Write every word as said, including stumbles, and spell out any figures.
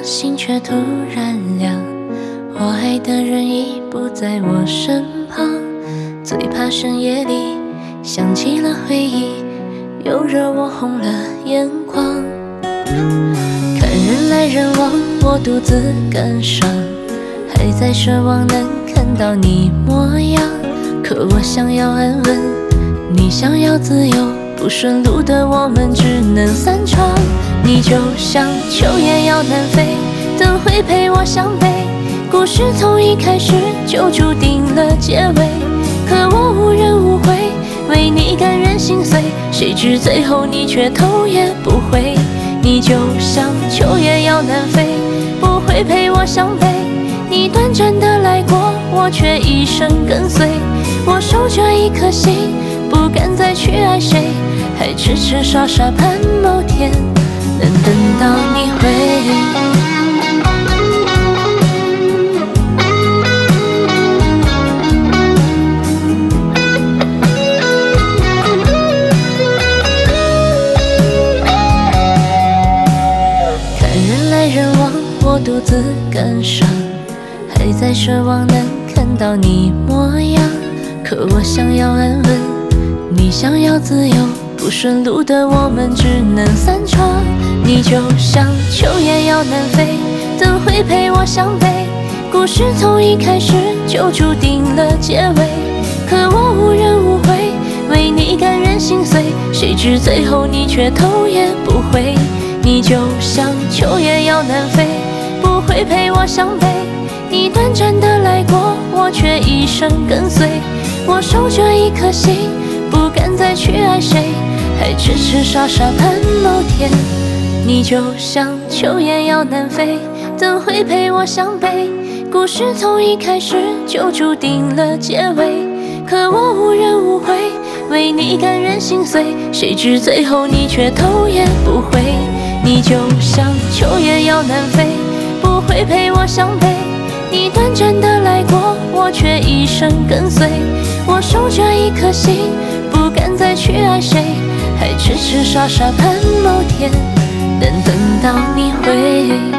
心却突然凉。我爱的人已不在我身旁，最怕深夜里想起了回忆，又惹我红了眼眶。看人来人往，我独自感伤，还在奢望能看到你模样。可我想要安稳，你想要自由，不顺路的我们只能散场。你就像秋叶要南飞，等会陪我相背，故事从一开始就注定了结尾。可我无怨无悔，为你甘愿心碎，谁知最后你却头也不回。你就像秋叶要南飞，不会陪我相背，你短暂的来过，我却一生跟随。我守着一颗心，不敢再去爱谁，还痴痴傻傻盼某天能等到你回。看人来人往，我独自感伤，还在奢望能看到你模样。可我想要安稳，你想要自由，不顺路的我们只能散场。你就像秋叶要南飞，等会陪我相背，故事从一开始就注定了结尾。可我无怨无悔，为你甘愿心碎，谁知最后你却头也不回。你就像秋叶要南飞，不会陪我相背，你短暂的来过，我却一生跟随。我守着一颗心，不敢再去爱谁，还痴痴傻傻盼某天。你就像秋叶要南飞，等会陪我相背，故事从一开始就注定了结尾。可我无怨无悔，为你甘愿心碎，谁知最后你却头也不回。你就像秋叶要南飞，不会陪我相背，你短暂的来过，我却一生跟随。我守着一颗心，不敢再去爱谁，还痴痴傻傻盼某天能等到你回。